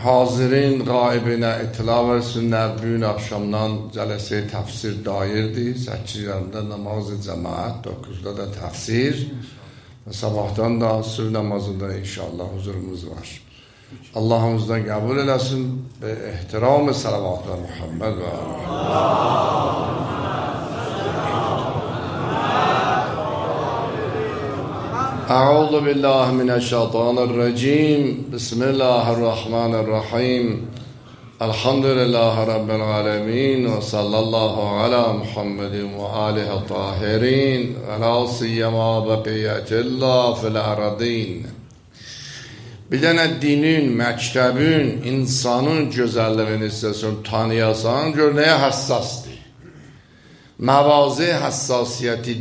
Hazirin qaibinə itila versinlər. Bugün axşamdan cələsə təfsir dairdir. 8 yarımda namazı cəmaət, 9'da da təfsir və sabahdan da sür namazında inşallah huzurumuz var. Allah'ımızdan qəbul eləsin və ehtiram-ı salavatla Muhammed və أعوذ بالله من الشيطان الرجيم بسم الله الرحمن الرحيم الحمد لله رب العالمين وصلى الله على محمد وآله الطاهرين ولا سيما بقية الله في الأرضين. Bir dənə dinin, məktəbin, insanın gözəlliyini istəsən, tanıyasan, gör nəyə həssasdır. Məvazi həssasiyyəti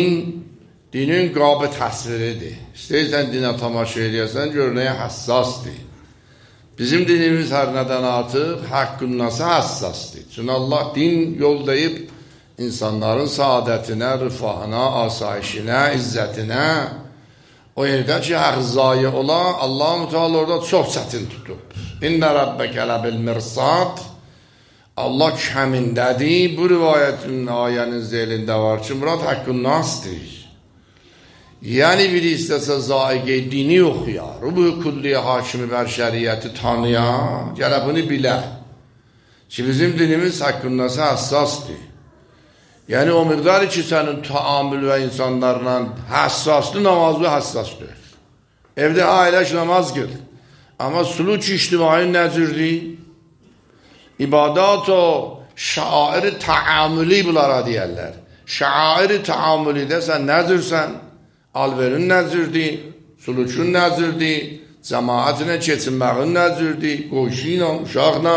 dinin qabı təsviridir. İstəyirsən dinə tamaşa edəsən, gör nəyə həssasdır. Bizim dinimiz hər nədən artıq haqqın nasıl həssasdır. Çünki Allah din yollayıb insanların saadətinə, rifahına, asayişinə, izzətinə, o yerdə ki, haq zayi olan Allah-u Teala orada çox çətin tutub. İnnə Rabbəkə ləbil mirsad. Allah kəmindədir. Bu rivayətin, ayənin zelində var ki, Murad haqqın nasdır. Yəni biri istəsə zaiqə dini oxuyar, bu külliyə hakimi bər şəriyyəti tanıyan, gələ bunu bilə ki, bizim dinimiz haqqındası həssasdır. Yəni o miqdarı ki, sənin taamül və insanlarla həssaslı, namazlı həssasdır. Evdə ailəş namaz qıl. Amma suluk ictimai nəzirdir? İbadat o şairi taamüli bunlara deyərlər. Şairi taamülidə sən nəzirsən? Alverin nəzirdir, sulukun nəzirdir, cəmaətinə keçinməğin nəzirdir, qoşu ilə, uşaqla,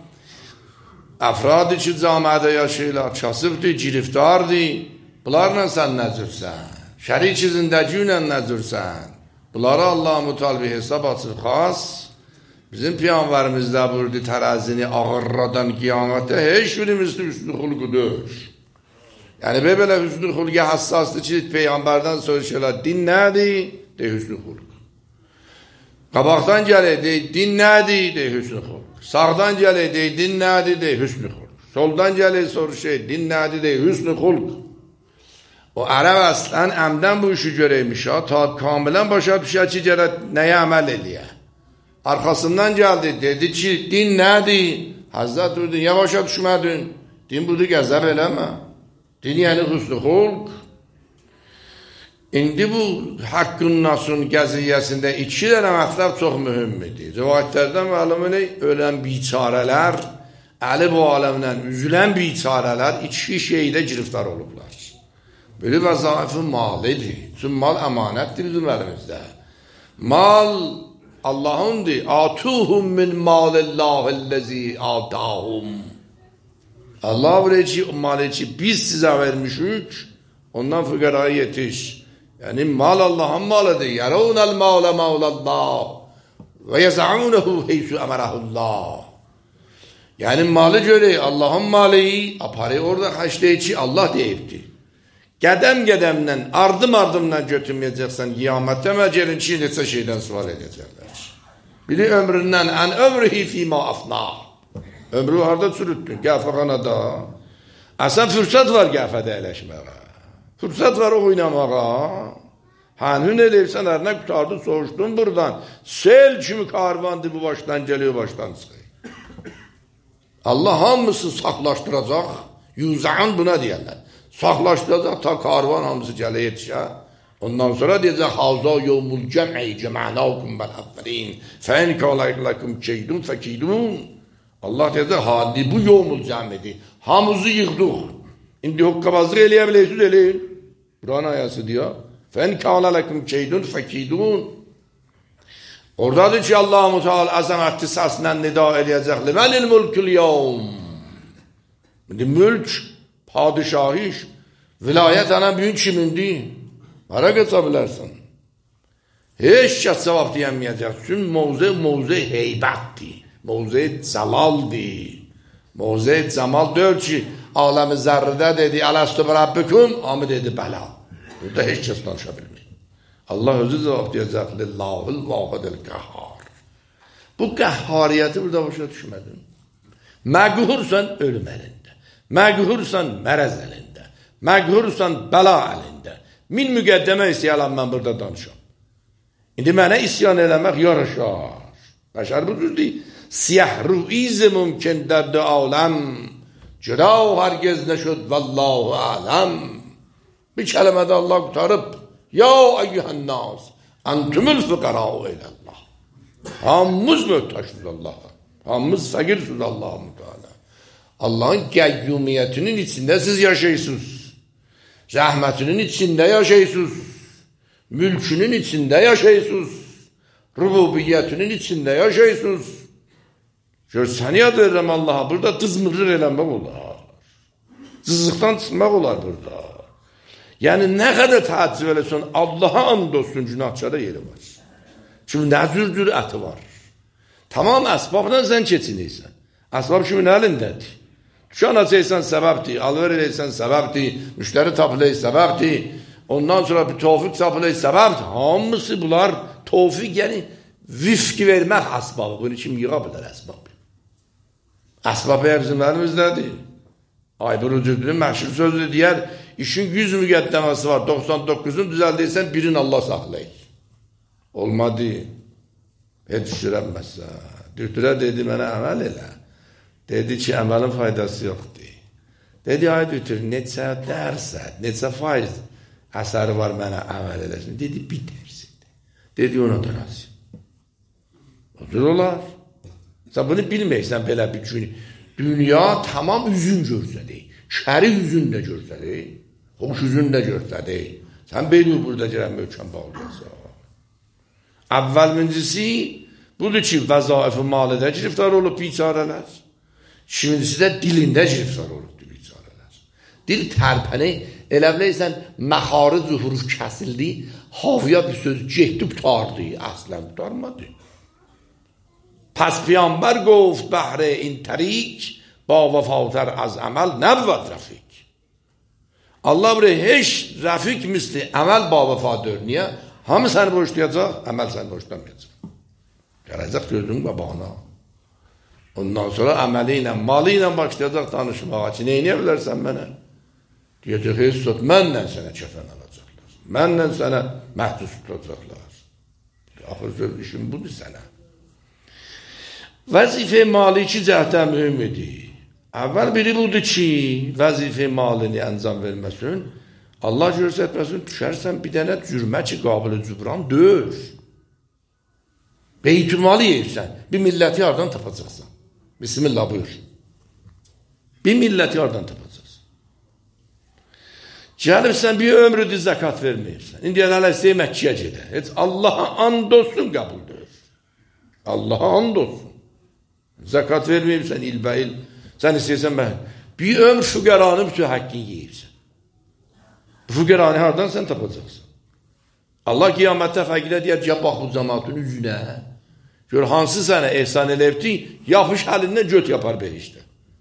əfradı ki, camiədə yaşayırlar, kasıbdır, giriftardır, bunlarla sən nəzirsən, şərik izindəki ilə nəzirsən, bunlara Allah-u Teala bir hesab açır, xas, bizim piyanvərimiz də buyurdu, tərəzini ağırradan qiyamətdə, heç birimiz üstü xulqudur. Yəni belə hüsnü xulqə həssasdır ki, Peyğəmbərdən soruşurlar, din nədir? De hüsnü xulq. Qabaqdan gəlir, din nədir? De hüsnü xulq. Sağdan gəlir, din nədir? De hüsnü xulq. Soldan gəlir, soruşur, din nədir? De hüsnü xulq. O ərəb əslən əmdən bu işi görəymiş, ta kamilən başa düşər ki, gərək nəyə əməl eləyə. Arxasından gəldi, dedi ki, din nədir? Həzrət durdu, ya başa düşmədin? Din budur, qəzəb eləmə. Din yəni hüsnü xulq. İndi bu haqqın nasın gəziyyəsində 2 dənə mətləb çox mühümmidir. Rivayətlərdən məlum elə ölən biçarələr, əli bu aləmdən üzülən biçarələr 2 şeydə giriftar olublar. Biri vəzaifi malidir. Çünki mal əmanətdir bizim əlimizdə. Mal Allahındır. Atuhum min malillahillezi atahum. Allah buraya ki, malı ki biz sizə vermişik, ondan füqəraya yetiş. Yəni mal Allah'ın malıdır. Yərunəl malə maulallah və yəzəunehu heysu əmərəhullah. Yəni malı görək, Allah'ın malı, aparı orada xəşləyi ki, Allah deyibdir. Qədəm-qədəmdən, ardım-ardımdan götürməyəcəksən, qiyamətdə məcərin ki, neçə şeydən sual edəcəklər. Biri ömründən, ən ömrühi fîmə afnah. Ömrü harada çürütdün? Qəfəxanada. Əsən fürsət var qəfədə əyləşməyə. Fürsət var oynamağa. Hənhün eləyirsən, ərinə qutardı, soğuşdun buradan. Sel kimi karvandır, bu başdan geliyor, başdan çıxır. Allah hamısı saxlaşdıracaq. Yüzəən buna deyərlər. Saxlaşdıracaq ta karvan hamısı gələ yetişər. Ondan sonra deyəcək, Hazə yevmul cəm'i cəmənəkum bəl-əvvəlin fən qalaylakum keydun fəkidun. Allah deyəcək, hadi bu yevmul cəm'idir. Hamımızı yıxdıq. İndi hoqqabazlıq eləyə biləysiz, eləyin. Quran ayəsi deyər. Fən qalaylakum keydun fəkidun. Oradadır ki, Allah-u Teala əzəmətli səslə nida eləyəcək. Limənil mülkül yevm. Mülk, padişahı iş. Vilayət ana büyük kimindir? Hara qaça bilərsən? Heç kəs cavab deyəməyəcək. Çünki mövze heybətdir. Mövze cəlaldir. Mövze cəmal deyir ki, aləmi zərrədə dedi, ələstü bərəbbikum, amı dedi, bələ. Burada heç kəs danışa bilmir. Allah özü cavab deyəcək, lillahil vahidil qəhar. Bu qəhhariyyəti burada başa düşmədin. Məqhursan ölüm əlində. Məqhursan mərəz əlində. Məqhursan bəla əlində. Min müqəddəmə istəyələm mən burada danışam. İndi mənə isyan eləmək yaraşar. Bəşər bu düzdür. Siyah ruiz mümkün dərdi aləm. Cüda hərgez nəşud vallahu aləm. Bir kələmədə Allah qutarıb. Ya eyyuhən nas. Antumul fuqarau ilallah. Hamımız möhtaçsız Allah'a. Hamımız fəqirsiniz Allah'a müteala. Allah'ın qəyyumiyyətinin içində siz yaşayırsınız. Rəhmətinin içində yaşayırsınız. Mülkünün içində yaşayırsınız. Rububiyyətinin içində yaşayırsınız. Gör, səni yad verirəm Allah'a. Burada dızmırır eləmək olar. Cızıqdan çıxmaq olar burada. Yəni, nə qədər təəccüb eləsən, Allah'a and olsun günahçada yeri var. Çünki nə cürdür əti var. Tamam əsbabdan sən keçinirsən. Əsbab kimin əlindədir? Dükkan açaysan səbəbdir, alver eləysən səbəbdir, müştəri tapılay səbəbdir, ondan sonra bir tevfik tapılay səbəbdir. Hamısı bunlar tevfik, yəni vifqi vermək əsbabı. Bunu kim yığa bilər əsbab? Əsbab əgər bizim əlimizdədir. Aybur Ucudlu'nun məşhur sözü deyər, işin 100 müqəddəməsi var, 99'unu düzəldiysən birini Allah saxlayır. Olmadı. Heç düşürənməsə. Dürtürə dedi, mənə əməl elə. Dedi ki, əməlin faydası yoxdur. Dedi, ay dürtür, neçə dərsət, neçə faiz əsəri var mənə əməl eləsin. Dedi, bir dərsidir. Dedi, ona da razı. Odur olar. Sən bunu bilməksən belə bir gün. Dünya tamam üzün görsədi. Şəri üzün də görsədi. Xoş üzün də görsədi. Sən beyni burada gələn möhkəm bağlayasın. Əvvəl müncisi budur ki, vəzaif-i malıda giriftar olub biçarələr. İkincisi də dilində giriftar olubdur biçarələr. Dil tərpəni, elə biləysən, məxarı zuhuruf kəsildi, havıya bir söz getdi tutardı, əslən tutarmadı. Pəs Peyğəmbər gofت بهر این طریق با وفاتر از عمل نبود رفیق. Allah buraya heç rəfiq misli əməl ba vəfadır. Niyə? Hamı səni borçlayacaq, əməl səni borçlamayacaq. Gələcək gözün babana. Ondan sonra əməli ilə, malı ilə başlayacaq danışmağa ki, neyini bilərsən mənə? Deyəcək, heç tut, mənlə sənə kəfən alacaqlar. Mənlə sənə məhdus tutacaqlar. Axır söz işin budur sənə. Vəzifə mali iki cəhətdən mühümdür. Əvvəl biri budur ki, vəzifə malini əncam verməsin, Allah görsətməsin, düşərsən bir dənə cürmə ki, qabili cübran döyür. Beytülmalı yeyirsən, bir milləti yardan tapacaqsan. Bismillah buyur. Bir milləti yardan tapacaqsan. Gəlibsən, bir ömrüdür zəkat verməyirsən. İndi hələ istəyə Məkkəyə gedə. Heç Allaha and olsun qəbuldur. Allaha and olsun. Zəkat verməyirsən ilbəyil. Sən istəyirsən mən. Bir ömr füqəranı bütün həqqini yeyirsən. Bu füqəranı hardan sən tapacaqsan? Allah qiyamətdə fəqidə deyər ki, ya bax bu cəmatın üzünə. Gör, hansı sənə ehsan eləyibdi, yapış əlindən göt yapar behişdə.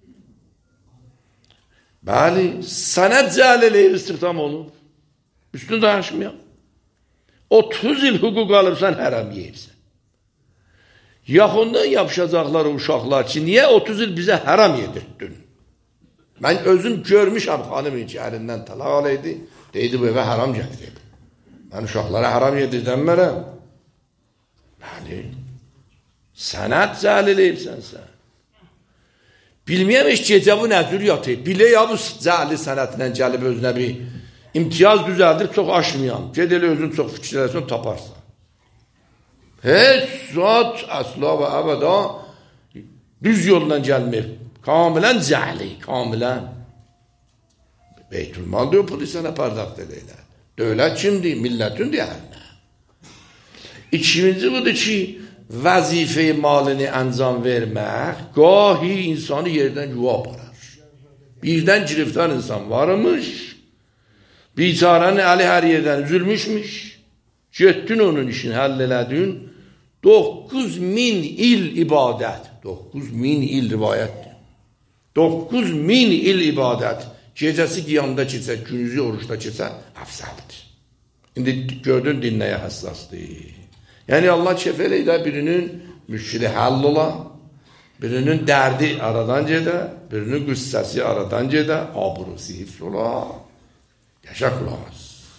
Bəli, sənə cəl eləyib istihdam olub. Üstün danışmayam. 30 il hüquq alıbsan, hərəm yeyirsən. Yaxından yapışacaqlar uşaqlar ki, niyə 30 il bizə haram yedirtdin? Mən özüm görmüşəm xanımın ki, əlindən talaq alaydı, deydi bu evə haram gətirib. Mən uşaqlara haram yedirtənmərəm. Bəli, sənət cəl eləyibsən sən. Bilməyəm heç gecə bu nəzür yatıb. Bilə ya bu cəli sənətindən gəlib özünə bir imtiyaz düzəldir, çox aşmayan. Ged elə özün çox fikirləsən, taparsan. Heç zat əsla və əbəda düz yoldan gəlmir. Kamilən cəhli, kamilən. Beytülmal diyor, pulu sənə pərdakt edəylər. Dövlət kimdir? Millətindir əlinə. İkinci budur ki, vəzifə malini əncam vermək, gahi insanı yerdən yuva aparar. Birdən giriftar insan varmış, biçarənin əli hər yerdən üzülmüşmüş, getdin onun işini həll elədin, 9000 il ibadət, 9000 il rivayətdir. 9000 il ibadət, gecəsi qiyamda keçsə, günüzü oruçda keçsə, əfsəldir. İndi gördün, dinləyə həssasdır. Yəni Allah kef eləydə birinin müşkili həll ola, birinin dərdi aradan gedə, birinin qüssəsi aradan gedə, abrusi hifz ola, yaşa qulaq.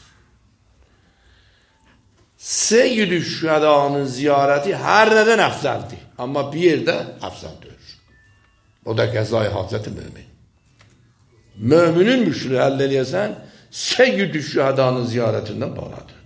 Seyyid-i Şühedanın ziyarəti hər nədən əfzəldir. Amma bir yerdə əfzəldir. O da qəza-i hacət-i mümin. Müminin müşkülü həll eləyəsən, Seyyid-i Şühedanın ziyarətindən baladır.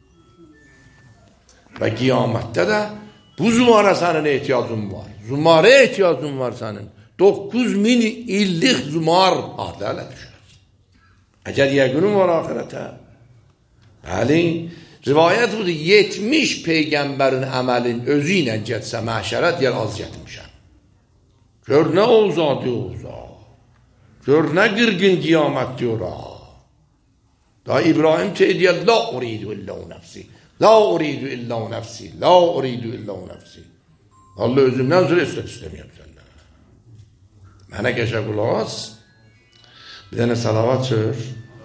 Və qiyamətdə də bu zumara sənin ehtiyacın var. Zumara ehtiyacın var sənin. 9000 illik zumar harda hələ düşər. Əgər yəqinin var ahirətə. Bəli, rivayət budur, 70 peyğəmbərin əməlin özü ilə getsə məhşərə deyər az getmişəm. Gör nə ozadı oza. Gör nə qırqın qiyamətdir ora. Da İbrahim deyir, la uridu illə nəfsi. La uridu illə nəfsi. La uridu illə nəfsi. Allah özümdən sonra istəməyəm səndən. Mənə qəşə qulaq as. Bir dənə salavat çör.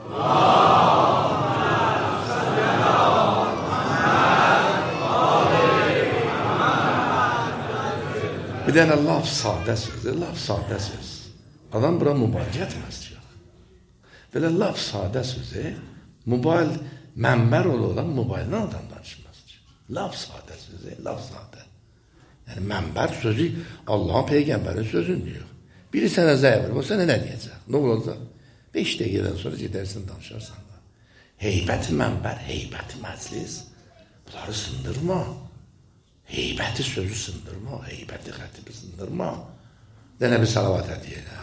Bir dənə laf sadə söz. Adam bura mobil getməz diyor. Belə laf sadə sözü, mobil mənbər olan mobildən adam danışmaz diyor. Laf sadə sözü, laf sadə. Yəni mənbər sözü Allah'ın peyğəmbərin sözün diyor. Biri sənə zəy verir, o sənə nə deyəcək? Nə olacaq? 5 dəqiqədən sonra gedərsin, danışarsan da. Heybəti mənbər, heybəti məclis, bunları sındırma. Heybəti sözü sındırma, heybəti xətibi sındırma. Dənə bir salavat hədiyyə elə.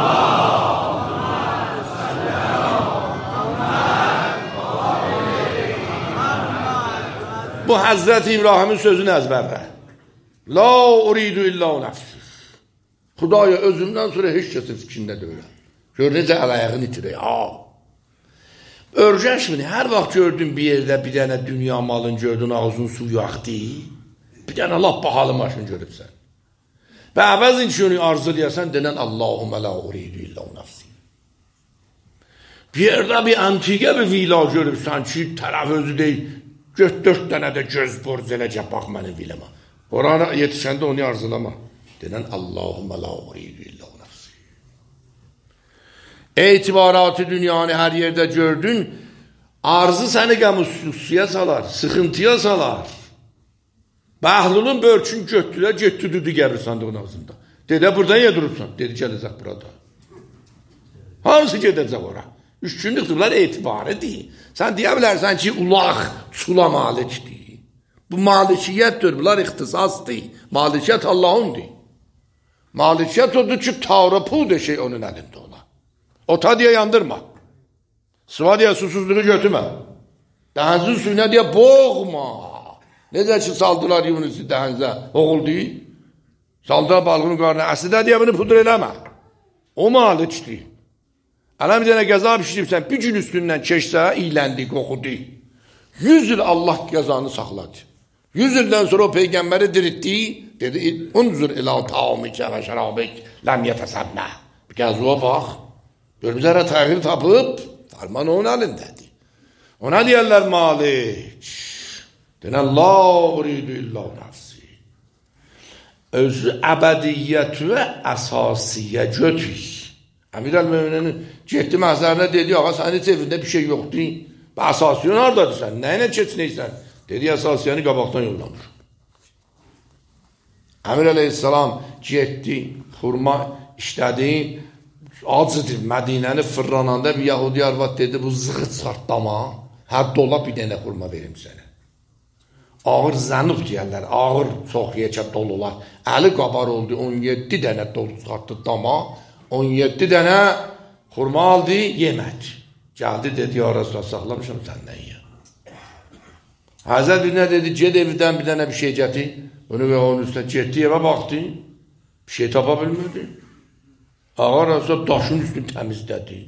Bu Həzrəti İbrahimin sözünü əzbərlə. La uridu illə nəfsi. Xudaya özümdən sonra heç kəsin fikrində deyiləm. Gör necə əl-ayağını itirək. Örgəşmini, hər vaxt gördün bir yerdə bir dənə dünya malın gördün, ağzın suyu axdı. Bir dənə laf bahalı maşın görübsən. Və əvəzin ki, onu arzulayasan, denən Allahumə la uridu illə nəfsi. Bir yerdə bir antiqə bir vila görübsən ki, tərəf özü deyil, 4 dənə də göz borc eləcək, bax mənim vilama. Orana yetişəndə onu arzulama. Denən Allahumə la uridu illə nəfsi. Etibaratı dünyanı hər yerdə gördün, arzı səni qəmususiyə salar, sıxıntıya salar. Bəhlulun börçün götdülər, getdi gəlir sandığın ağzında. Dedi, buradan ya durursan? Dedi, gələcək burada. Hansı gedəcək ora? 3 günlük bunlar etibaridir. Sən deyə bilərsən ki, ulaq, çula malikdir. Bu malikiyyətdir, bunlar ixtisasdır. Malikiyyət Allahındır. Malikiyyət odur ki, tavra pul deşək onun əlində ola. Ota deyə yandırma. Sıva deyə susuzluğu götürmə. Dəhənsin suyuna deyə boğma. Necə ki, saldılar Yunusu dəhənzə, oğul deyil. Saldılar balığının qarnına, əslidə deyə bunu pudur eləmə. O malikdir. Ələm bir dənə qəza pişiribsən, bir gün üstündən keçsə, iyləndi, qoxudu. 100 il Allah qəzanı saxladı. 100 ildən sonra o peyğəmbəri diritdi, dedi, unzur ilə taumikə və şərabik, ləm yətəsəbnə. Bir qəzuğa bax, görmüzlərə təxir tapıb, farman onun əlindədir. Ona deyərlər malik. Denən la uridu illə nəfsi. Özü əbədiyyətü və əsasiyyə götür. Əmir-əl-Möminin getdi məhzərinə dedi, ağa sənin heç evində bir şey yoxdur. Və əsasiyyən haradadır sən? Nə ilə keçinəysən? Dedi, əsasiyyəni qabaqdan yollamış. Əmir-əleyhissalam getdi, xurma işlədi, acıdır, Mədinəni fırlananda bir Yahudi arvad dedi, bu zığı çıxartdama, hər dola bir dənə xurma verim sənə. Ağır zənub deyərlər, ağır çox yekə dolular. Əli qabar oldu, 17 dənə dolu çıxartdı dama, 17 dənə xurma aldı, yemədi. Gəldi, dedi, ya Rasulullah, saxlamışam səndən ya. Həzrət birinə dedi, ged evdən bir dənə bir şey gətir. Onu və onun üstünə getdi, evə baxdı, bir şey tapa bilmədi. Ağa Rasulullah daşın üstünü təmizlədi.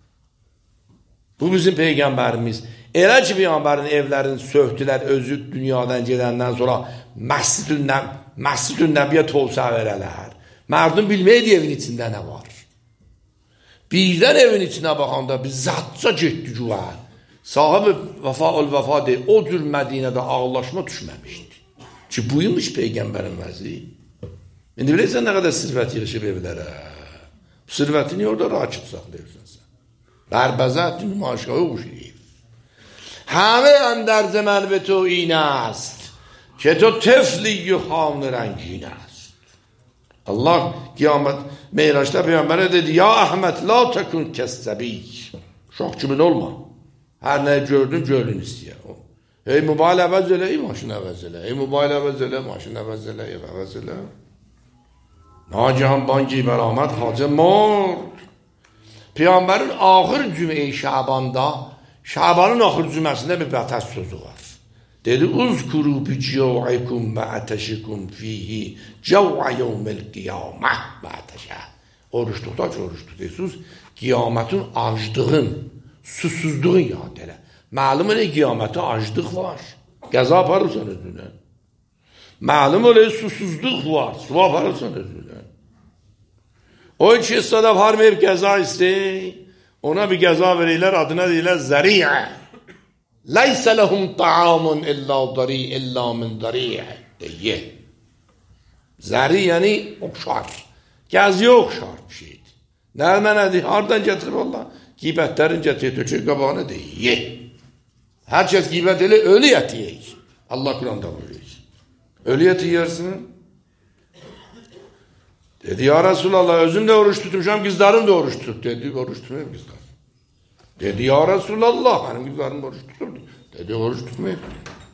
Bu bizim peyğəmbərimiz. Elə ki, peyğəmbərin evlərini söhtülər, özü dünyadan gedəndən sonra Məscid-ün Nəbiyə tolsa verələr. Mərdum bilməyədi evin içində nə var. Birdən evin içinə baxanda bir zatca getdi güvən. Sahibi vəfa deyil, o cür Mədinədə ağlaşma düşməmişdi. Ki buymuş Peygambərin vəzi. İndi bilirsən nə qədər sirvət yığışıb evlərə. Sirvətini orada rakib saxlayırsan sən. Bərbəzət nümayişgahı oxşayıb. همه اندر زمن به تو این است که تو طفلی و خام رنگین است. Allah qiyamət Meyraçda Peyğəmbərə dedi: Ya Əhməd, la təkun kəstəbik. Uşaq kimi olma. Hər nə gördün, görün istəyə. Ey mobil əvəz elə, ey maşın əvəz elə. Ey mobil əvəz elə, maşın əvəz elə, ev əvəz elə. Nagihan banki bərahmət Hacı mord. Peyğəmbərin axır cümə-i Şabanda, Şabanın axır cüməsində bir bətəs sözü var. Dedi: Uzkuru bi cev'ikum və ətəşikum fihi cev'a yevmil qiyamə və ətəşə. Oruç tutaç, oruç tutuyorsunuz. Qiyamətin acdığın, susuzluğun yad elə. Məlum elə qiyamətə acdıq var. Qəza aparırsan özünə. Məlum elə susuzluq var. Su aparırsan özünə. O iki istədə varmayıb qəza istəyir. Ona bir qəza verirlər, adına deyirlər zəriyə. Leysə ləhum ta'amun illa min zəriyə. Deyə. Zəri yəni oxşar. Gəziyə oxşar bir şeydir. Nədir? Hardan gətirir Allah? Qibətlərin gətirir, tökür qabağına deyə. Hər kəs qibət elə ölü ət yeyək. Allah Quranda buyuruyor. Ölü ət yeyərsin. Dedi: Ya Resulallah, özüm de oruç tutmuşam, kızlarım da oruç tut. Dedi: Oruç tutmayayım kızlar. Dedi: Ya Resulallah, benim kızlarım oruç tuturdu. Dedi: Oruç tutmayayım.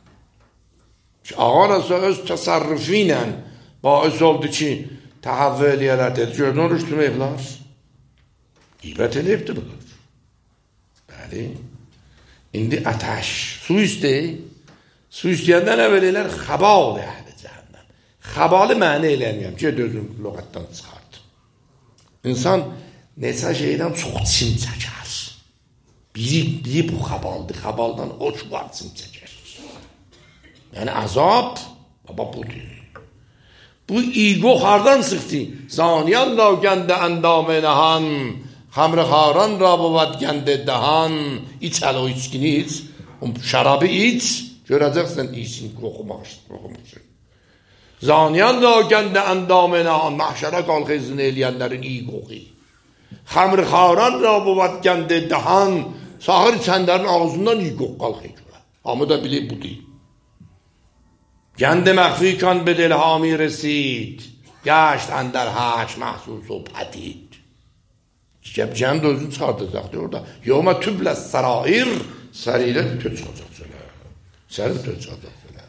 Ağa Resul öz təsarrufiyle baüs oldu ki, təhəvvü eləyələr. Dedi: Gördün oruç tutmayıblar. İbət eləyibdir bunlar. Bəli. İndi ətəş. Su istəyir. Su istəyəndən əvvəllər xəbal əhli cəhənnəm. Xəbalı məni eləməyəm ki, özüm lüğətdən çıxardım. İnsan neçə şeydən çox çim çəkər. Biri bu xəbaldır. Xəbaldan o var çim çəkər. Yəni azab, baba budur. Bu ego hardan çıxdı? Zaniyan ra gəndə əndamə nəhan, xamrıxaran ra بود gəndə dəhan. İç hələ o içkini iç. Şərabı iç. Görəcəksən içini qoxumaq. Zaniyan ra gəndə əndamə nəhan, məhşərə qalxızını eləyənlərin iyi qoxu. Xamrıxaran ra بود gəndə dəhan. Sahır içənlərin ağzından iyi qox qalxır. Hamı da bilir bu deyil. Gəndə məxfi kan به دلهامی رسید گشت اندر حج محسوس و پدید. Gənd özünü çıxardacaqdır orada. Yevmə tübləs sarair, sərilə bütün çıxacaq söylə. Səri bütün çıxacaq söylə.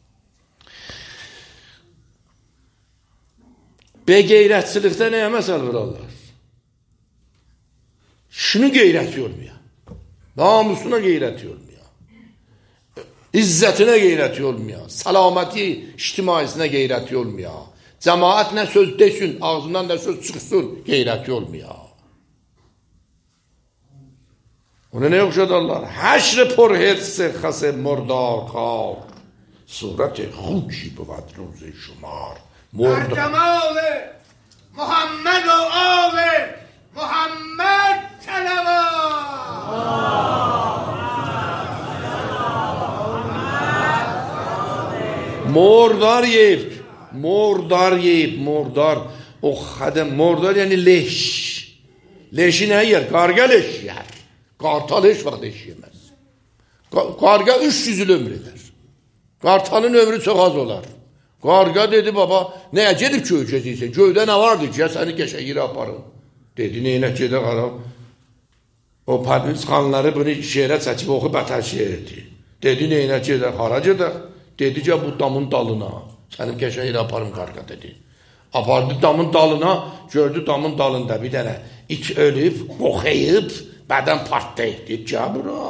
Beqeyrətçilikdə nəyə məsəl vurarlar? Şunu qeyrət yormuyor. Namusuna qeyrət yormuyor. İzzətinə qeyrət yormuyor. Salaməti ictimaisinə qeyrət yormuyor. Cəmaət nə söz desin, ağzından da söz çıxsın, qeyrət yormuyor. Ona ne oxşadarlar? Həşr purhirse xase murdar kar, surət xuki بود روز şumar. Ərkəmal Muhammed o ağır, Muhammed Mordar yeyib, mordar. O xədəm, mordar yəni leş. Leşi nə yer? Qarqa leş yer. Qartal heç vaxt leş yemez. Qarqa 300 il ömür eder. Qartalın ömrü çox az olar. Qarqa dedi: Baba, nəyə gedib göy geziysən? Göydə nə vardı ki, ya səni qəşə yeri aparın. Dedi: Neynə gedə qaram? O padis xanları bunu şeirə çəkib oxu bətər şeirdi. Dedi: Neynə gedə, hara gedə? Dedi ki, bu damın dalına. Səni qəşə yeri aparım qarqa dedi. Apardı damın dalına, gördü damın dalında bir dənə it ölüb, qoxayıb, bədən partlayıb. Dedi: Gəl bura.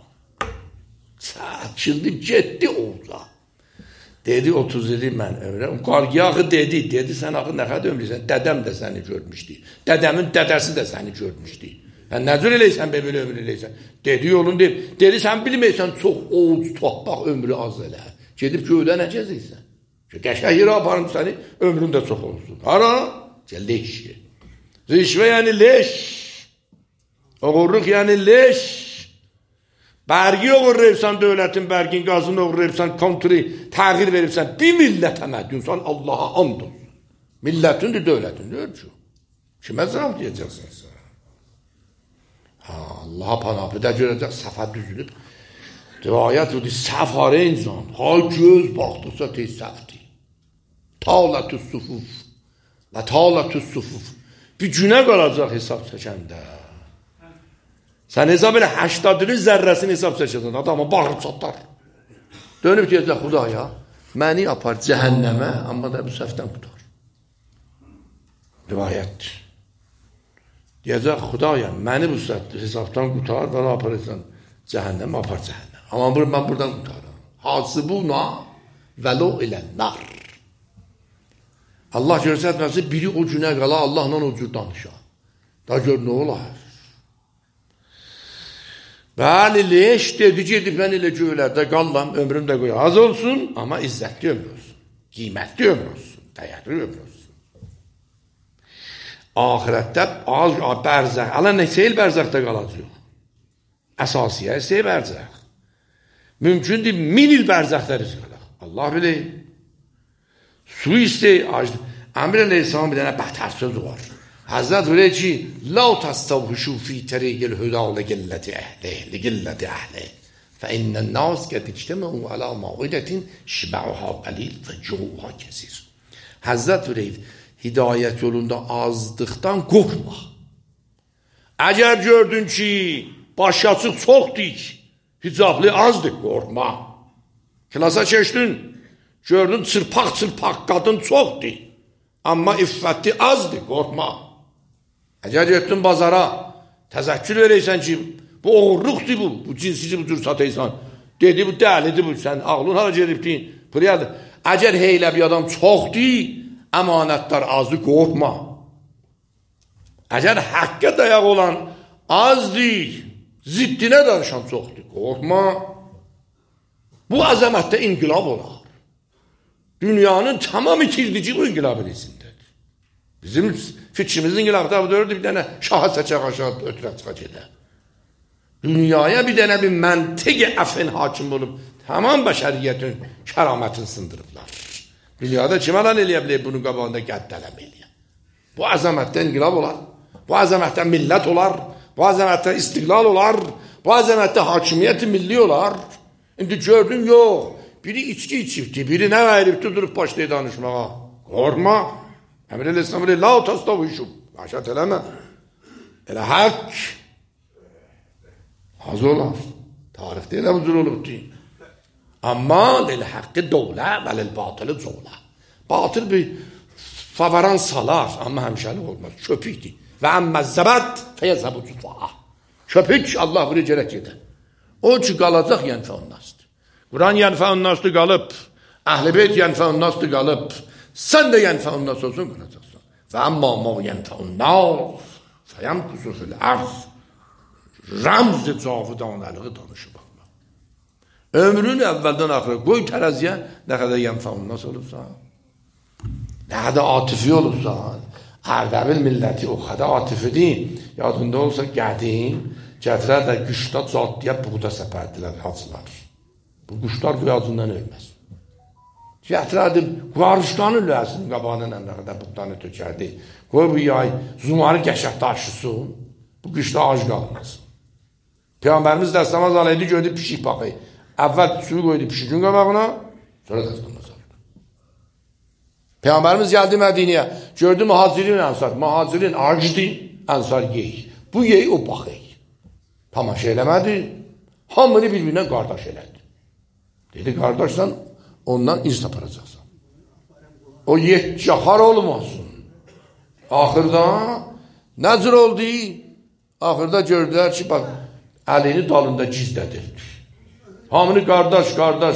Çəkildi, getdi orada. Dedi: 30 ili mən ömrəm. Qarqıya axı dedi, sən axı nə qədər ömrlüsən? Dədəm də səni görmüşdü. Dədəmin dədəsi də səni görmüşdü. Nə cür eləysən, belə ömrü eləysən? Dedi: yolun deyib. Dedi: sən bilməysən, çox oğuz, toxbaq ömrü az elə. Gedib göydə nə gəzəysən? Qəşəng yerə aparım səni, ömrün də çox olsun. Hara? Leş. Rişvə yəni leş. Oğurluq yəni leş. Bərgi oğurlayırsan dövlətin bərgin, qazını oğurlayırsan, kontri təğyir verirsən, bir millətə mədünsən, Allaha and olsun. Millətindir, dövlətindir ki. Kimə zəram deyəcəksən? Allaha panapidə görəcək, səfə düzülüb. Rivayət odur, səfərə insan, ha göz baxdıqsa tez səfdir. Talətü sufuf və talətü sufuf. Bir günə qalacaq hesab çəkəndə. Sən hesab elə 80 zərrəsini hesab çəkəsən, adamı bağırıb çatlar. Dönüb deyəcək, Xudaya, məni apar cəhənnəmə, amma da bu səhvdən qutar. Rivayətdir. Deyəcək, Xudaya, məni bu hesabdan qutar, bana aparırsan cəhənnəmə, apar cəhənnəm. Amma mən buradan qutarım. Hasibuna vəlo ilə nar. Allah görsətməsi, biri o günə qala Allahla o cür danışa. Da gör, nə olar? Bəli, leş dedi, gedib mən elə göylərdə qallam, ömrüm də qoya az olsun, amma izzətli ömür olsun, qiymətli ömür olsun, dəyərli ömür olsun. Ahirətdə bərzəx, ala neçə il bərzəxdə qalacaq? Əsasiyə isə bərzəx. Mümkündür 1000 il bərzəxdə qalaq. Allah bilir. Su istəyir, Əmr Əleyhisselam bir dənə bətər sözü var. Həzrət bilir ki, la təstavhüşü fi təreyil hüda legilləti əhli. Fə innən nas qəd ictəməu alə mağidətin şibəuha qəlil və cuha kəsir. Həzrət bilir, hidayət yolunda azdıqdan qorxma. Əgər gördün ki, başı açıq çoxdur, hicablı azdır, qorxma. Klasa keçdin, gördün çırpaq qadın çoxdur, amma iffətli azdır, qorxma. Əgər getdin bazara, təzəkkür verəysən ki, bu oğurluqdur bu cinsici bu cür sataysan, dedi bu dəlidir bu, sən ağlın hara gedibdin, pıryadır. Əgər heylə bir adam çoxdur, əmanətlər azdır, qorxma. Əgər həqqə dayaq olan azdır, ziddinə danışan çoxdur, qorxma. Bu əzəmətdə inqilab olar. Dünyanın tamam itirdici bu inqilab edilsindir. Bizim fikrimizin inqilabda bu dördür, bir dənə şaha çəkək aşağı ötürə çıxaq edə. Dünyaya bir dənə bir məntiq-i əfin hakim olub, tamam bəşəriyyətin kəramətini sındırıblar. Dünyada kim alan eləyə bilir bunun qabağında qəddələm eləyə? Bu əzəmətdə inqilab olar, bu əzəmətdə millət olar, bu əzəmətdə istiqlal olar, bu əzəmətdə hakimiyyət milli olar. İndi gördün, yox. Biri içki içibdi, biri nə veribdi, durub başlayı danışmağa. Qorxma. Əmr Əleyhisselam deyir, la təstavhüşüm. Başat eləmə. Elə haqq. Az olar. Tarixdə elə huzur olubdu. Amma lil haqqı dövlə və lil batılı cövlə. Batıl bir favaran salar, amma həmişəlik olmaz. Köpükdir. Və əmməzzəbət fəyəzəbu tutfağa. Köpük Allah buraya gərək edə. O ki qalacaq yənfəunnasdır. Quran yənfəunnasdır qalıb, Əhl-i Beyt yənfəunnasdır qalıb, sən də yənfəunnas olsun qalacaqsan. Və əmmə mə yənfəunnas fəyəm qüsufil ərz. Ramz-ı cavidanəliği danışıb. Ömrün əvvəldən axırı qoy tərəziyə nə qədər yənfəunnas olubsan, nə qədər atifi olubsan. Ərdəbil milləti o qədər atifidir. Yadında olsa qədim, gətirər də qışda caddiyə buğda səpərdilər hacılar. Bu quşlar qoyacından ölməz. Gətirərdim, qarışdanın lühəsinin qabağına nə qədər buğdanı tökərdi. Qoy bu yay zumarı qəşək daşısın, bu qışda ac qalmaz. Peyğəmbərimiz dəstəmaz alaydı, gördü pişik baxı. Əvvəl suyu qoydu pişikin qabağına, sonra dəstəmaz aldı. Peyğəmbərimiz gəldi Mədiniyə, gördü mühacirin ənsar. Mühacirin acdı, ənsar yey. Bu yey, o baxı. Tamaşa eləmədi, hamını bir-birinə qardaş elədi. Dedi, qardaşsan, ondan iz taparacaqsan. O yetcahar olmasın. Axırda, nəcür oldu? Axırda gördülər ki, bax, əlini dalında gizlədirdi. Hamını qardaş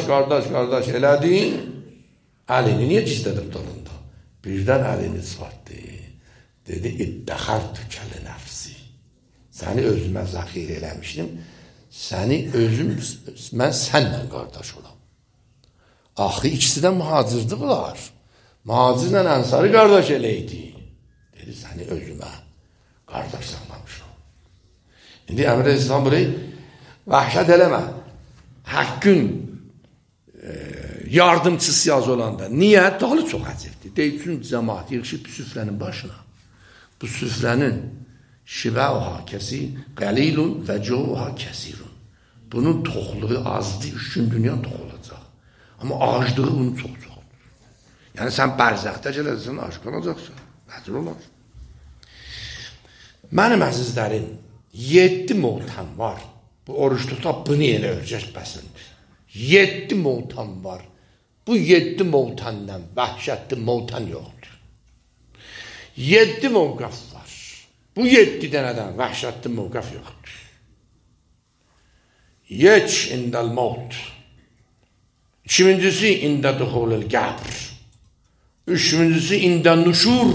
elədi. Əlini niyə gizlədir dalında? Birdən əlini sıfatdı. Dedi, iddəxər tükəli nəfsi. Səni özümə zəxir eləmişdim. Səni özüm, mən sənlə qardaş olam. Axı ikisi də mühacirdirlər. Mühacirlə ənsarı qardaş eləydi. Dedi, səni özümə qardaş saxlamışam. İndi Əmr Əleyhisselam burayı vəhşət eləmə. Haqqın yardımçısı yaz olanda. Niyə? Dalı çox əcəbdir. Deyilsin cəmaat yığışıb süfrənin başına. Bu süfrənin şibəuha kəsi qəlilun və cəvuha kəsirun. Bunun toxluğu azdır, 3 gün dünya tox olacaq. Amma aclığı bunun çox-çoxdur. Yəni sən bərzəxdə gələcəksən, aşk olacaqsan. Məcbur olacaq. Mənim əzizlərim, 7 motam var. Bu oruç tutaq, bunu elə öləcək bəsindir. 7 motam var. Bu 7 motandan vəhşətli motan yoxdur. 7 mövqaf var. Bu 7 dənədən vəhşətli mövqaf yoxdur. Yeç indəl mevt. İkincisi ində duhulul qəbr. Üçüncüsü ində nuşur.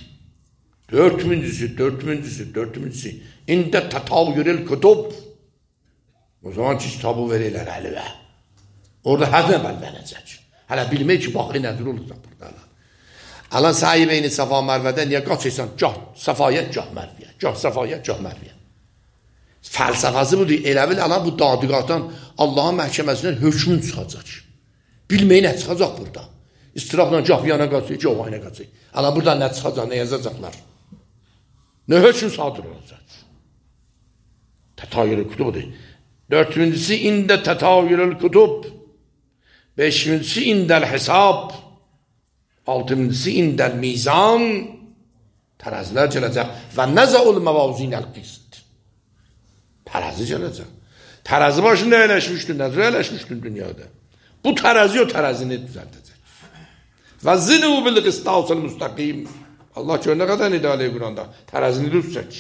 Dördüncüsü ində tatavürül kutub. O zaman ki kitabı verirlər əlivə. Orada hər nə bəlbənəcək. Hələ bilmək ki, baxı nədir olacaq burada. Alan sahibeyni Safa Mərvədə niyə qaçırsan? Gah Safaya, gah Mərviyə. Gah Safaya, gah Mərviyə. Fəlsəfəsi budur. Elə bil alan bu dadiqatdan Allahın məhkəməsindən hökmün çıxacaq. Bilməyin nə çıxacaq burada. İstirafla gah bir yana qaçır, gah o yana qaçır. Alan burada nə çıxacaq, nə yazacaqlar. Nə hökm sadır olacaq. Tətayürül kutubudur. Dördüncüsü ində tətayürül kutub. Beşincisi indəl hesab. Altıncısı indəl mizan. Tərəzilər gələcək. Və nəzəul məvazinəl qist. Tərəzi gələcək. Tərəzi başında əyləşmişdin, nəzrə əyləşmişdin dünyada. Bu tərəzi o tərəzini düzəldəcək. Və zinu bil qistasıl müstəqim. Allah gör nə qədər nidaləyə Quranda. Tərəzini düzsək.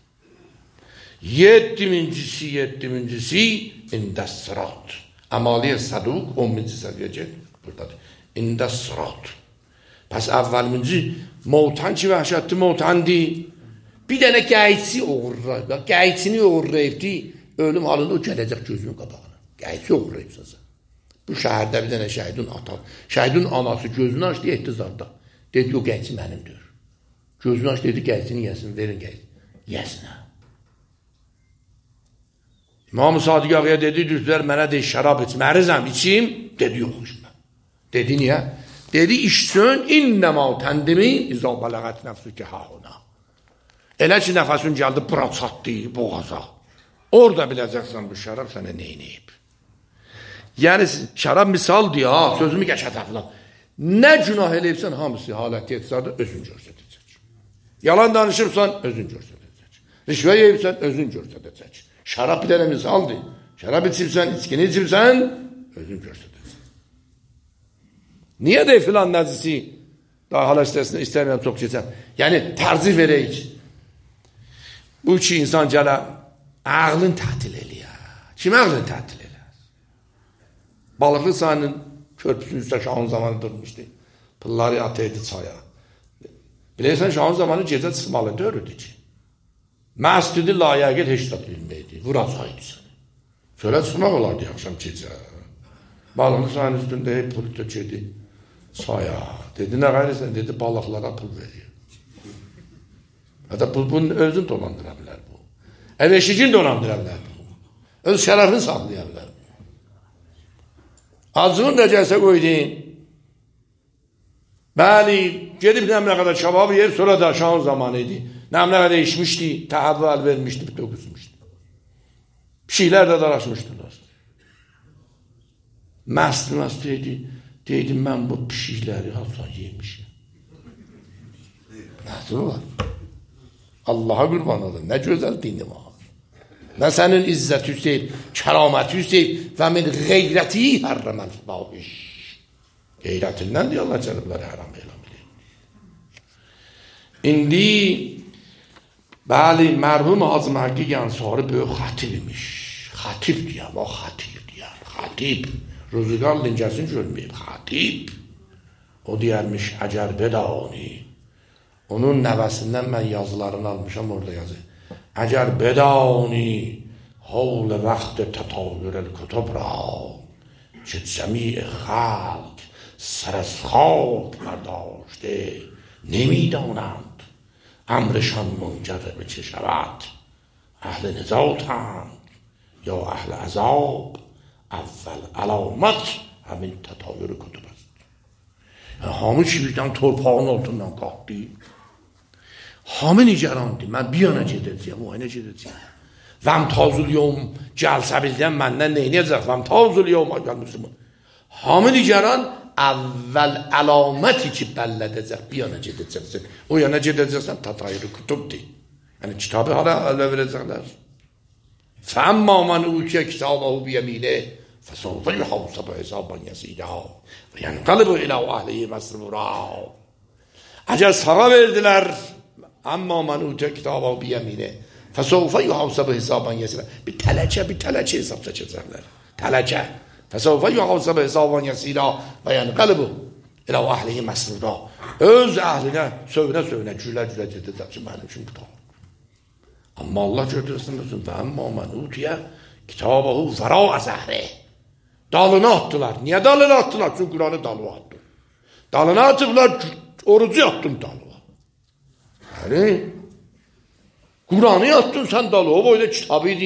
Yeddincisi indəs sırat. Əmaliyə Səduk 10-ci səviyyə gəl. Buradadır. İndəs sırat. Pəs əvvəlminci mövtan ki vəhşətli mövtandir. Bir dənə qəyçi uğurlayıb. Qəyçini uğurlayıbdı. Ölüm halında o gələcək gözünün qabağına. Qəyçi uğurlayıb səsə. Bu şəhərdə bir dənə şəhidin anası gözünü açdı ehtizarda. Dedi o qəyçi mənimdir. Gözünü açdı dedi qəyçini yesin, verin qəyçini. Yesin ha. İmam-ı Sadiq ağaya dedi, düzdür, mənə deyil, şərab içmərizəm, içeyim. Dedi, yox, içmə. Dedi, niyə? Dedi, içsin, innəmal təndimi, izə bələğət nəfsü ki, hauna. Elə ki, nəfəsin gəldi, bura çatdı, boğaza. Orada biləcəksən bu şərab sənə neynəyib. Yəni, şərab misaldır, ha, sözümü qəşətə filan. Nə günah eləyibsən, hamısı haləti etsədə özün görsədəcək. Yalan danışıbsan, özün görsədəcək. Rişvə yeyibsən, özün görsədəcək. Şərab bir dənə misaldır. Şərab içibsən, içkini içibsən, özün görsədəcək. Niyə də filan nəzisi, daha hala istəməyəm çox keçəm. Yəni, tərcih verək. Bu iki insan gələ, ağlın tətil eləyər. Kim ağlın tətil eləyər? Balıqlı sahinin körpüsünün üstə Şahın zamanı durmuşdu. Pılları ataydı çaya. Bilirsən, Şahın zamanı gecə çıxmalı dörüdü ki. Məscidi layəqil heç zat bilməkdir. Vuracaqdı səni. Şöyle çıxmaq olardı axşam gecə. Balıqlı sahinin üstündə hep pul tökürdü. Saya. Dedi, nə qayırsan? Dedi, balıqlara pul veriyor. Hətta bunu özün dolandıra bilər bu. Ev-eşicin dolandıra bilər bu. Öz şərəfini saxlaya bilər bu. Acığın da gəlsə qoydun. Bəli, gedib nəmlə qədər şabab yer, sonra da Şahın zamanı idi. Nəmlə qədər içmişdi, təhəvvəl vermişdi, bir tokusmuşdu. Pişiklər də dalaşmışdılar. Məst dedi, deydim, mən bu pişikləri hasan yemişim. Nədir olar? Allaha qurban olun, nə gözəl dinim var. Nə sənin izzət üstəyib, kəramət üstəyib və min qeyrəti hərrəməl fahiş. Qeyrətindən deyə Allah cəlibləri həram eyləm bilir. İndi, bəli, mərhum Hacı Məhqi Gənsari böyük xatib imiş. Xatib deyəm, o xatib deyəm, xatib. Ruziqar lincəsini görməyib, xatib. O deyərmiş, əgər bedani. Onun nəvəsindən mən yazılarını almışam, orada yazır. Əgər bedani, havl vaxt tətavür el-kutub ra, ki cəmi xalq سر از خواب برداشته نمیدانند امرشان منجر به چه شود اهل نزاعتند یا اهل عذاب اول علامت همین تطایر کتب است. همه چی birdən torpağın altından qalxdı. Hamı nigarandı. Mən bir yana gedəcəyəm, o yana gedəcəyəm. Vəmtazul yevm gəlsə bildən məndən neynəyəcək? Vəmtazul yevm gəlmişim. Hamı nigaran əvvəl əlaməti ki bəllədəcək, bir yana gedəcəksən. O yana gedəcəksən tətayir kutubdur. Yəni kitabı hara ələ verəcəklər? فَأَمَّا مَنْ أُوتِيَ كِتَابَهُ بِيَمِينِهِ فَسَوْفَ يُحَاسَبُ حِسَابًا يَسِيرًا وَيَنْقَلِبُ إِلَى أَهْلِهِ مَسْرُورًا. Əgər sağa verdilər, əmmâ mən utiyə kitaba biyəminə fəsəvfə yuhasəbə hesaban yəsirə. Bir tələkə hesab çəkəcəklər. Tələkə. Fəsəvfə yuhasəbə hesaban yəsirə və yənqəlibu ilə əhlihi məsrura. Öz əhlinə sövünə gülə gedəcək ki, mənim üçün qutar. Amma Allah götürsün desin və əmmâ mən utiyə kitabəhu vəra zəhri. Dalına attılar. Niyə dalına attılar? Çünki Qur'anı dalı attı. Dalına atıblar, orucu attın dalı. Yəni, Qur'anı attın sən dalı. O boyda kitabı idi.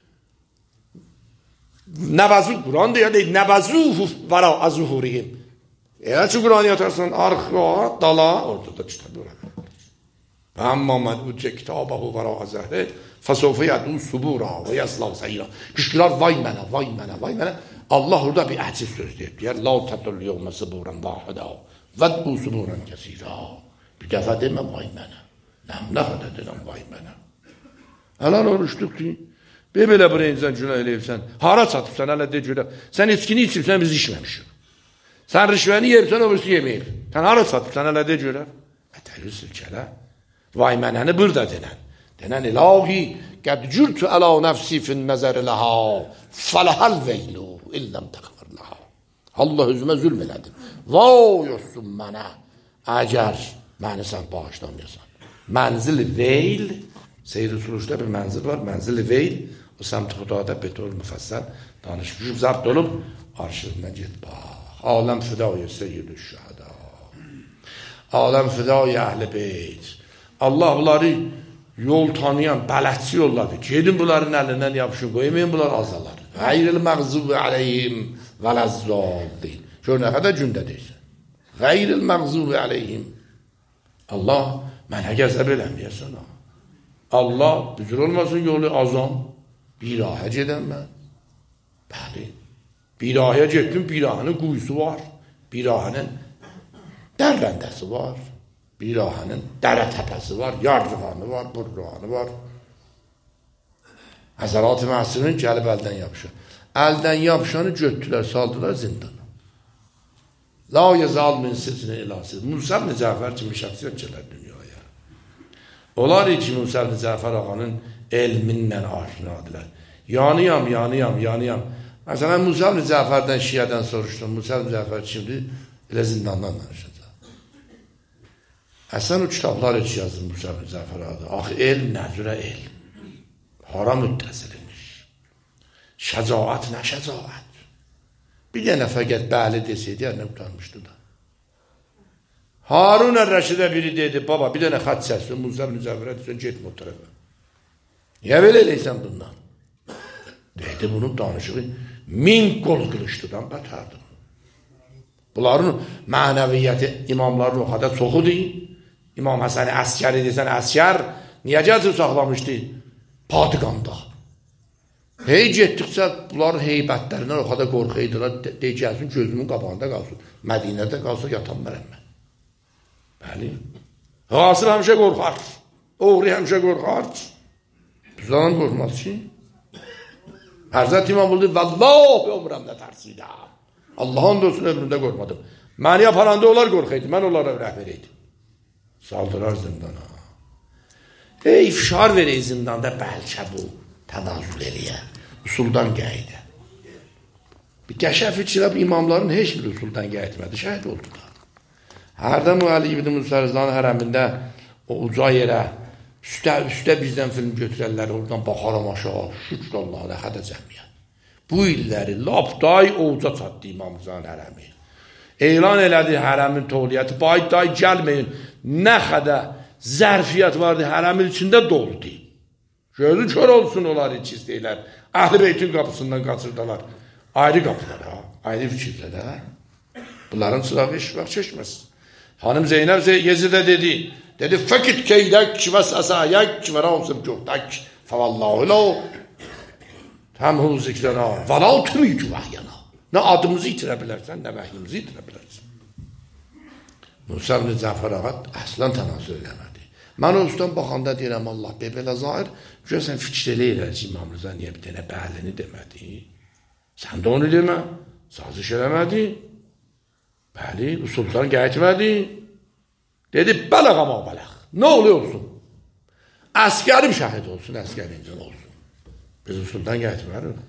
Nəvəzu Qur'an deyə deyil. Nəvəzuhu vəra azuhurihim. Eğer ki Qur'anı atarsan arxa, dala, orada da kitabı var. Amma mən ucə kitabəhu vəra zəhri fəsəvfə yədû subura və yəslav səyira. Qışqırar, vay mənə, vay mənə, vay mənə. Allah orada bir əcib söz deyir. Deyər, la tədül yevmə suburan vahidə vədû suburan kəsirə. Bir dəfə demə, vay mənə. Nə qədər deyirəm, vay mənə. Hələ oruçluq deyil. Belə insan günah eləyibsən. Hara çatıbsan, hələ de görək. Sən içkini içibsən, biz içməmişik. Sən rişvəni yeribsən, o birisi yeməyib. Sən hara çatıbsan, hələ de görək. Ətəri silkələ. Vay mənəni burada denən. Denən ilahi, qəd cürtü əla nəfsi fin nəzəri ləhə, fələhəl veylu, illəm təxvər ləhə. Allah özümə zülm elədim. Vay olsun mənə, əgər məni sən bağışlamayasan. Mənzil veyl, Seyr-i Suruşda bir mənzil var, mənzil veyl, o səmt xudada betor müfəssəl danışmışım, zəbt olub, arşivine git bax. Aləm fidayı seyyid-i şəhədə. Aləm fidayı əhl-i beyt. Allah bunları yol tanıyan, bələdçi yolladı. Gedin bunların əlindən yapışın, qoymayın bunlar azalar. Qeyril məğzubi aleyhim vələzzaldin. Gör nə qədər gündə deyirsən. Qeyril məğzubi aleyhim. Allah mənə qəzəb eləməyəsən ha. Allah büzür olmasın yolu azam. Bir ahə gedən mən. Bəli. Bir ahəyə getdim, bir ahənin quyusu var. Bir ahənin dərbəndəsi var. Bir ahənin dərə təpəsi var. Yarcıqanı var, burruğanı var. Həzərat-ı Məhsinin gəlib əldən yapışır. Əldən yapışanı götdülər, saldılar zindana. La yezal min sizini ilasiz. Musa ibn Cəfər kimi şəxsiyyət gələr dünyaya. Onlar ki, Musa ibn Cəfər ağanın elminlə aşinadılar. Yanıyam. Məsələn, Musa ibn Cəfərdən, Şiyədən soruşdum. Musa ibn Cəfər kimdir? Elə zindandan danışacaq. Sən o kitablar heç yazır Musa ibn Cəfər adı. Axı elm nəcürə elm. Hara müttəsilmiş. Şəcaət nə şəcaət. Bir dənə fəqət bəli deseydi, nə utanmışdı da. Harun Ər-Rəşidə biri dedi, baba bir dənə xat səsli Musa ibn Cəfərə desən, getmə o tərəfə. Niyə belə eləysən bundan? Dedi, bunun danışığı 1000 qol qılışdıdan bətərdir. Bunların mənəviyyəti imamların o qədər çoxudur. İmam Həsən Əskəri desən, Əskər niyə gəlsin saxlamışdı? Patiqanda. Hey getdikcə bunların heybətlərindən o qədər qorxuydular. Deyəcəksin gözümün qabağında qalsın. Mədinədə qalsa yatan mənəm mən. Bəli. Qasır həmişə qorxar. Oğri həmişə qorxar. Bizdən qorxmaz ki. Həzrət İmam buldu. Vallahi ömrümdə tərsidəm. Allah'ın dostun ömründə qorxmadım. Məni yaparanda onlar qorxaydı. Mən onlara rəhbər idim. Saldırar zindana. İfşar verək zindanda bəlkə bu tənazül eləyə. Usuldan qayıdı. Bir qəşəf içirəb imamların heç bir usuldan qayıtmədi. Şəhid oldular. Hərdən o Əli ibn Musa Rızanın hərəmində o uca yerə üstə bizdən film götürərlər. Oradan baxaram aşağı. Şükür Allah'a rəxədə cəmiyyət. Bu illəri lapday oğuca çatdı İmam Rızanın hərəmi. Elan elədi hərəmin toğliyyəti. Day gəlməyin. Nə qədər zərfiyyət vardı hərəmin içində doldu. Gözü kör olsun onlar hiç istəyirlər. Əhl-i Beytin qapısından qaçırdılar. Ayrı qapılar ha, ayrı fikirlər ha. Bunların sırağı iş vaxt çəkməz. Hanım Zeynəb Yezidə dedi fəkit keydək və səsəyək və rəvsib göhdək fəvallahu lə təmhul zikrəna və la tümüytü vəhyana. Nə adımızı itirə bilərsən, nə vəhyimizi itirə bilərsən. Musa ibn Cəfər ağa əslən tənasül eləmədi. Mən o üstdən baxanda deyirəm, Allah belə zahir, görsən fikir eləyirlər ki, İmam Rıza niyə bir dənə bəhlini demədi? Sən də onu demə, sazış eləmədi. Bəli, usuldan gəlmədi. Dedi, bələq ama bələq. Nə oluyor olsun? Əskərim şəhid olsun, əskərincən olsun. Biz usuldan gəlmərik.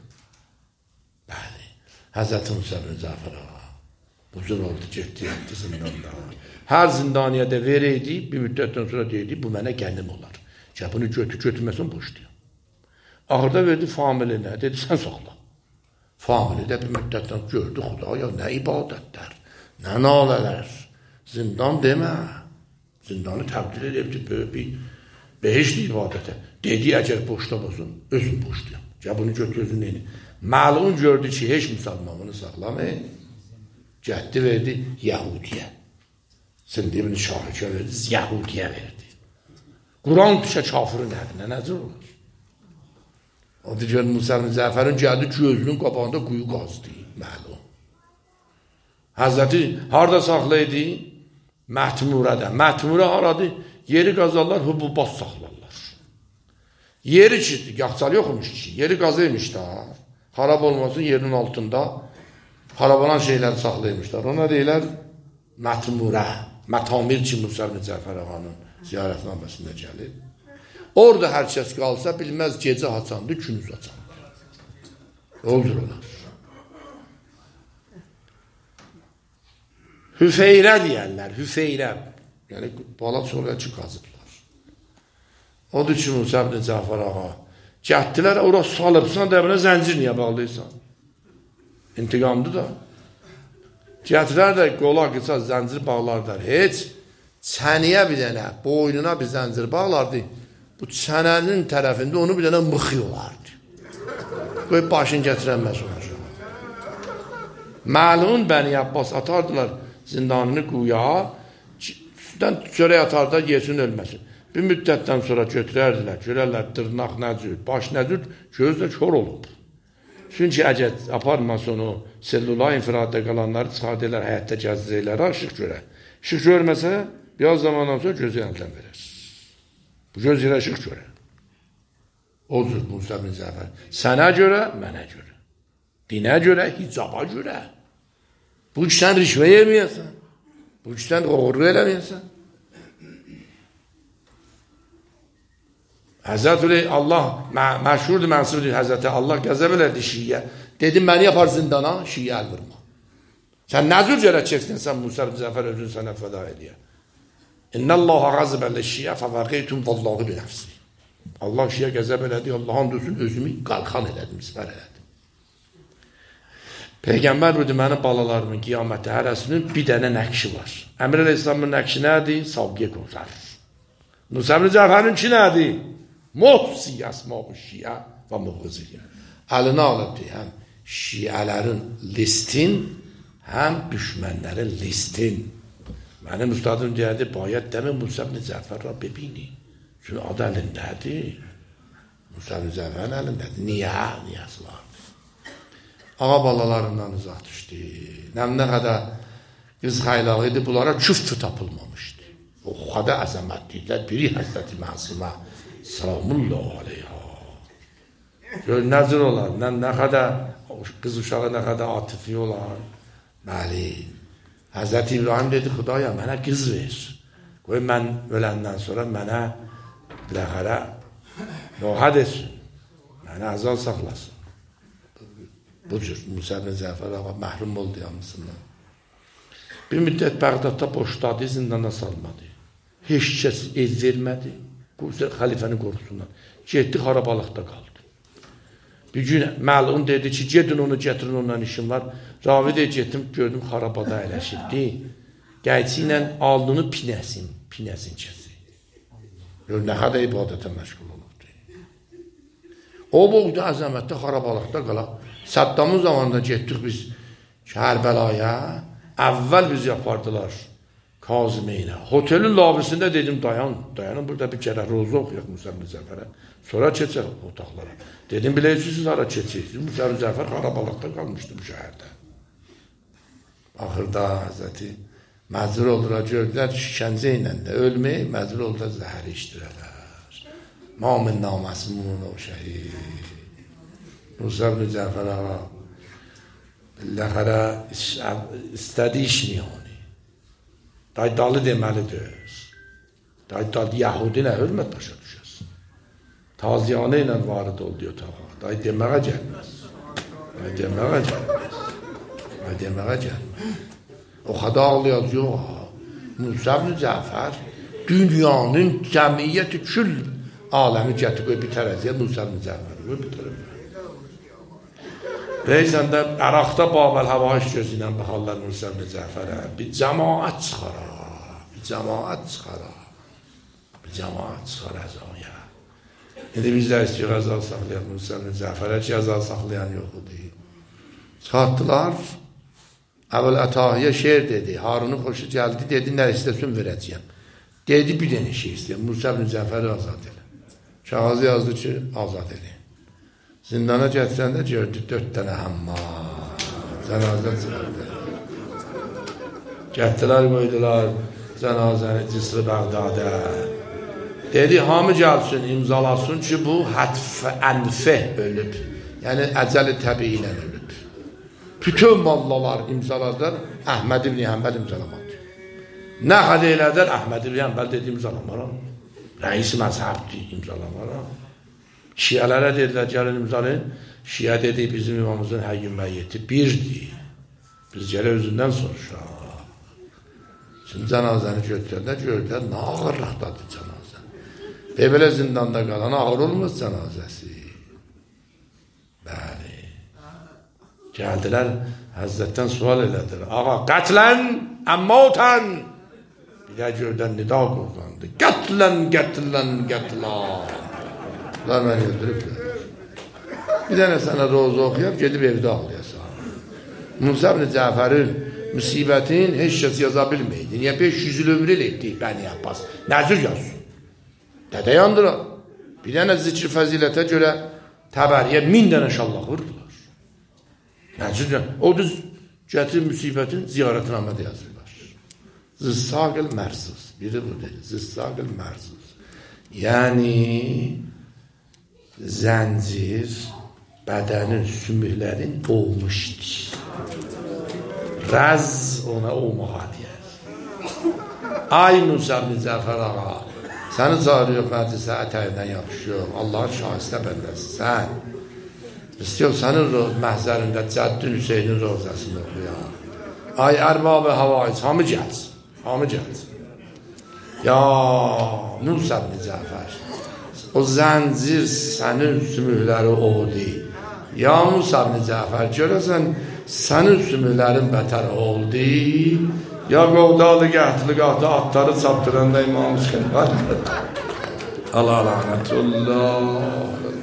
Bəli, Həzrəti Musa ibn Cəfər ağa buzur oldu, getdi zindanda. Hər zindaniyə də verəydi, bir müddətdən sonra deyildi, bu mənə gəlim olar. Ki, bunu götürməsən boşlayam. Axırda verdi familinə, dedi, sən saxla. Famili də bir müddətdən gördü, Xudaya, nə ibadətlər, nə nalələr. Zindan demə. Zindanı təbdil edibdi, böyük bir behişli ibadətə. Dedi, əgər boşlamazın, özün boşlayam. Ki, bunu götür özün neyini. Məlun gördü ki, heç müsəlmanını saxlamayın. Cəhdi verdi Yahudiyə. Sindi ibn Şahikə verdi, Yahudiyə verdi. Quran düşə kafirin əlinə, nəzir olur? O digər Musa ibn Cəfərin gəldi gözünün qabağında quyu qazdı, məlum. Həzrəti harada saxlaydı? Məhtimurədə. Məhtimurə haradı? Yeri qazarlar, hububat saxlarlar. Yeri ki, yaxçal yoxmuş ki, yeri qazıymış da. Harab olmasın yerinin altında harabalan şeyləri saxlaymışlar. Ona deyilər Məhtimurə. Mətamir ki, Musa ibn Cəfər ağanın ziyarətnaməsində gəlir. Orada hər kəs qalsa bilməz gecə haçandı, gündüz haçandı. Oldur olar. Hüfeyrə deyərlər, Hüfeyrə. Yəni, bala çoxlayacı qazıblar. Odur ki, Musa ibn Cəfər ağa. Gətdilər, ora salıbsan, dəbinə zəncir niyə bağlayırsan? İntiqamdır da. Gətirər də qola qısa zəncir bağlarlar. Heç çəniyə bir dənə, boynuna bir zəncir bağlardı. Bu çənənin tərəfində onu bir dənə mıxı olardı. Qoyub başını gətirənməz ona. Məlun Bəni Abbas atardılar zindanını quya, üstdən çörək atardılar, yesin ölməsin. Bir müddətdən sonra götürərdilər, görərlər dırnaq nəcür, baş nəcür, göz də kör olub. Çünki əgər aparmasa onu, sellular infirahatda qalanları çıxardırlar, həyətdə gəzdirəklər, işıq görər. İşıq görməsə, biraz zamandan sonra gözü əldən verər. Bu göz yerə işıq görər. Odur Musa ibn Cəfər. Sənə görə, mənə görə. Dinə görə, hicaba görə. Bu işdən rişvə yeməyəsən. Bu işdən oğurluq eləməyəsən. Həzrət Allah, məşhurdur, mənsubdur Həzrəti Allah qəzəb elədi Şiyə. Dedim, məni yapar zindana, Şiyə əl vurma. Sən nə cür cərət çəksin, sən Musa ibn Cəfər özünü sənə fəda edir. İnnəllaha qəzəbəllə Şiyə fəvəqeytum vallahi binəfsi. Allah Şiyə qəzəb elədi, Allahın dörsün özümü qalxan elədim, sipər elədim. Peyğəmbər budur, mənim balalarımın qiyamətə hərəsinin bir dənə nəqşi var. Əmr Əleyhisselamın nəqşi nədir? Savqiyə qozar. Musa ibn Cəfərin ki nədir? Muhsi əsma-u şiə və muğıziyyə. Əlinə alıbdır həm şiələrin listin, həm düşmənlərin listin. Mənim ustadım deyərdi, bayət dəmin Musa ibn Cəfər ra bebini. Çünki adı əlindədir. Musa ibn Cəfərin əlindədir. Niyəsi vardır. Ağa balalarından uzaq düşdü. Nə qədər qız xaylağı idi, bunlara küftü tapılmamışdı. O qədər əzəmətliklər, biri Həzrəti Məsumə Salamullah aleyha. Gör, nəzir olar, nə qədər qız uşağı nə qədər atifi olar. Bəli, Həzrəti İbrahim dedi, Xudaya, mənə qız ver. Qoy, mən öləndən sonra mənə biləxərə nohad etsin. Mənə əzal saxlasın. Bu cür Musa ibn Cəfər ağa məhrum oldu yanısından. Bir müddət Bəğdadda boşladı, zindana salmadı. Heç kəs ev vermədi. Xəlifəni qorxusundan. Getdi, xarabalıqda qaldı. Bir gün məlun dedi ki, gedin onu gətirin, ondan işim var. Ravi də getdim, gördüm, xarabada əyləşibdi. Gəlçi ilə alnını pinəsin kəsi. Gör, nə qədər ibadətə məşğul olubdu. O boyda əzəmətdə xarabalıqda qala. Saddamın zamanında getdik biz Kərbəlaya. Əvvəl biz yapardılar Kazımeynə. Otelin labisində dedim dayanın burada bir kərə rozu oxuyaq Musa Müzəffərə. Sonra keçək otaqlara. Dedim biləcəksiniz hara keçəcəksiniz. Musa Müzəffər xarabalıqda qalmışdı bu şəhərdə. Axırda Həzrəti məcbur oldular, gördülər şikəncə ilə də ölməyi, məcbur oldular zəhəri içdirələr. Mamin naməsmun o şəhid. Musa Müzəffər ağa بالاخره istədi işmiyoni. Daydalı deməlidir. Daydalı Yahudi ilə hörmət başa düşəsin. Taziyanə ilə varid oldu otağa. Day deməyə gəlməz. O xada ağlayacaq. Musa Müzəffər dünyanın cəmiyyəti kül aləmi gətirib bir tərəziyə Musa Müzəffər bir tərəziyə. Deyirsən də Əraqda Babel hava iş gözü ilə baxarlar Musa Müzəffərə. Bir cəmaət çıxar əzaya. İndi biz də istəyik əzal saxlayaq Musa Müzəffərə ki, əzal saxlayan yox idi. Çıxartdılar. Əvvəl Ətahiyə şeir dedi. Harun'un xoşu gəldi, dedi, nə istəsin verəcəyəm. Dedi, bir dənə şey istəyəm. Musa Müzəffəri azad elə. Kağızı yazdı ki, azad elə. Zindana gətirəndə gördü 4 dənə həmmam. Cənazə çıxardı. Gətdilər, qoydular cənazəni Cisr-i Bəğdadə. Dedi, hamı gəlsin, imzalasın ki, bu hətf-i ənfih ölüb. Yəni, əcəli təbii ilə ölüb. Bütün mollalar imzaladılar, Əhməd ibn Həmbəl imzalamadı. Nə xəd elədilər, Əhməd ibn Həmbəl dedi, imzalamaram. Rəis məzhəbdir, imzalamaram. Şiələrə dedilər, gəlin imzalayın. Şiə dedi, bizim imamımızın həqqin məyyəti birdir. Biz gələ özündən soruşaq. Şimdi cənazəni gördülər, nə ağırlıqdadır cənazə. Belə zindanda qalan ağır olmaz cənazəsi. Bəli. Gəldilər, Həzrətdən sual elədilər. Ağa, qətlən, əmmətən. Bir də gördən nida qurdandı. Qətlən. Bunlar məni öldürüblər. Bir dənə sənə rozu oxuyab, gedib evdə ağlayasan. Musa ibn Cəfərin müsibətin heç kəs yaza bilməydi. Niyə 500 il ömrü etdik Bəni Abbas? Nəzir yazsın. Dədə yandırar. Bir dənə zikr fəzilətə görə Təbəriyə 1000 dənə şallah vurdular. Nəzir yazsın. O düz gətir müsibətin ziyarətnamədə yazırlar. Zissaqil mərsuz. Biri bu deyil. Zissaqil mərsuz. Yəni zəncir bədənin sümüklərin olmuşdur. Raz ona olmağa deyər. Ay Musa Müzəffər ağa, səni çağırıyor məclisə ətəyindən yapışıyor. Allahın şahistə bəndəsi sən. İstiyor sənin məhzərində Cəddin Hüseynin rozasını oxuyaq. Ay ərbab-ı havaiz, hamı gəlsin. Ya Musa Müzəffər, o zəncir sənin sümükləri oldu. Ya Musa Müzəffər, görəsən sənin sümüklərin bətər oldu. Ya qovdalı qəhtiqatı atları çapdıranda İmam Hüseyin var. Allah lənətullah.